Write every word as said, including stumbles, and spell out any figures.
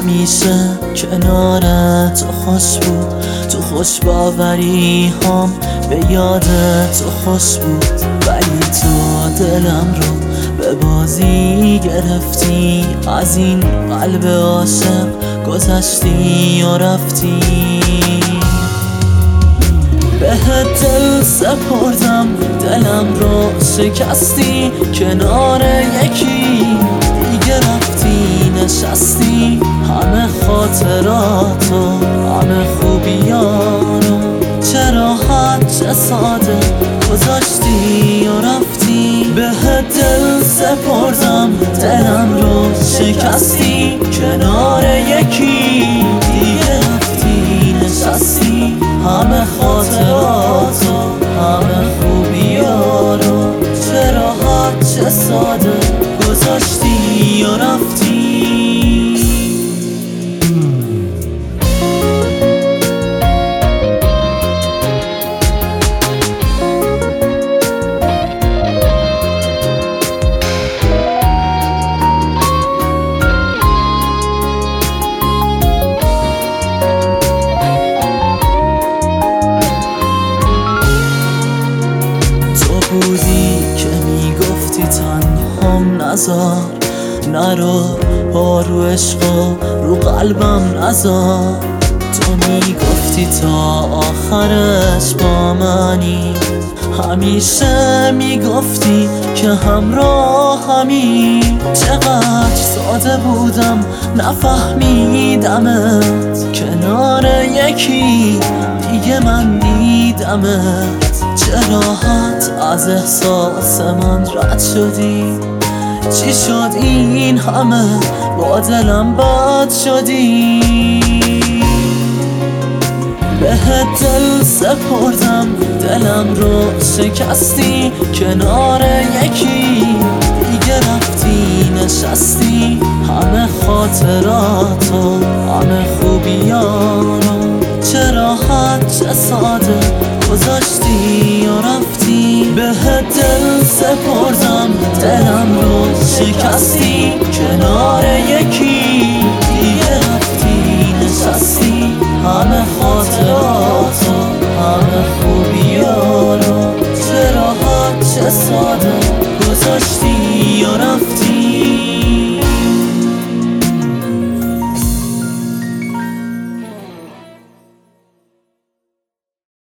همیشه کنار تو خوش بود، تو خوش باوری هم به یاد تو خوش بود. ولی تو دلم رو به بازی گرفتی، از این قلب عاشق گذشتی و رفتی. بهت دل سپردم، دلم رو شکستی، کنار یکی دیگه رفتی نشستی. همه خاطراتو، همه خوبیانو، چه راحت چه ساده گذاشتی و رفتی. بهت دل سپردم، دلم رو شکستی، کنار یکی دیگه رفتی نشستی. همه خاطراتو، همه خوبیانو، چه راحت چه ساده گذاشتی و رفتی. بودی که میگفتی تنهام نذار، نرو پا رو عشقا رو قلبم نذار. تو میگفتی تا آخرش با منی، همیشه میگفتی که همراهمی. چقدر ساده بودم نفهمیدمت، کنار یکی دیگه من دیدمت. چه راحت از احساس من رد شدی، چی شد این همه با دلم بد شدی. بهت دل سپردم، دلم رو شکستی، کنار یکی دیگه رفتی نشستی. همه خاطراتو، همه خوبیانو، چه راحت چه ساده گذاشتی و رفتی. بهت دل سپردم، دلم رو شکستی، کنار یکی دیگه رفتی نشستی. همه خاطراتو، همه خوبیانو، چه راحت چه ساده